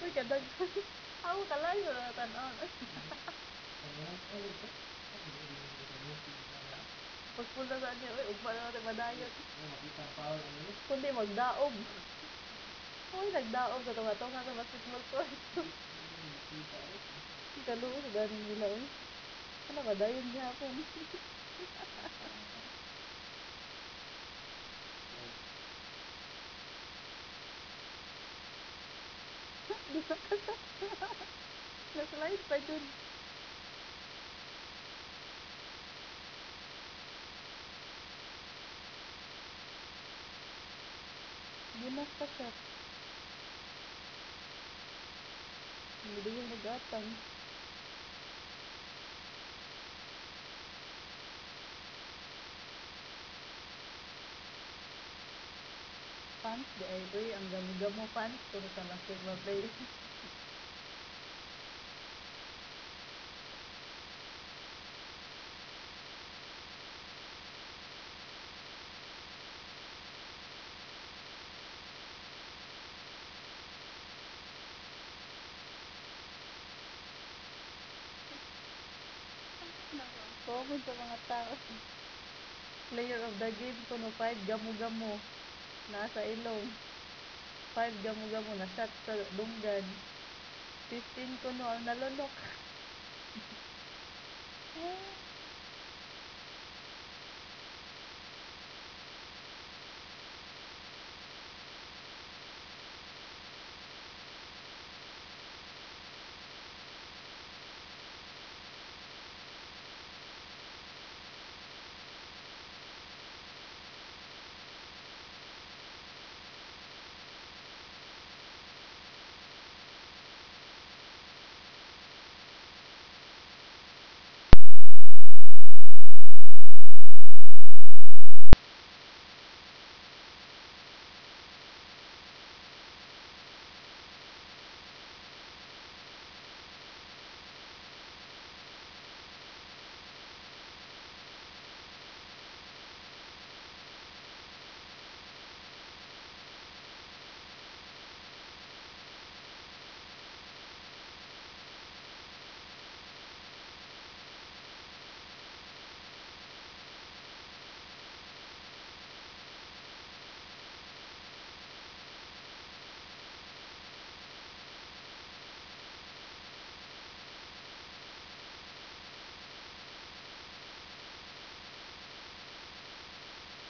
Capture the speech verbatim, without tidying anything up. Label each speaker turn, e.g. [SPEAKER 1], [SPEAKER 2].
[SPEAKER 1] Uy, kadag. Ako kalayo na tanaw. Pagpunta sa niya, uy, ugma na natin madayon. Kundi magdaog. Uy, nagdaog sa tunga-tunga sa basketball court. Kaluo sa ganing nila, uy. Ano, madayon niya ako. Naslide pa dyan. Ginas pa siya. Hindi yung nag-atang. Pants, di ay, uy, ang gamo-gamo pants. Puro sa basketball player. Common sa mga tao. Player of the game ko no, five gamo-gamo. Nasa ilong. five gamo-gamo na shot sa dunggan. fifteen ko no, ang nalunok.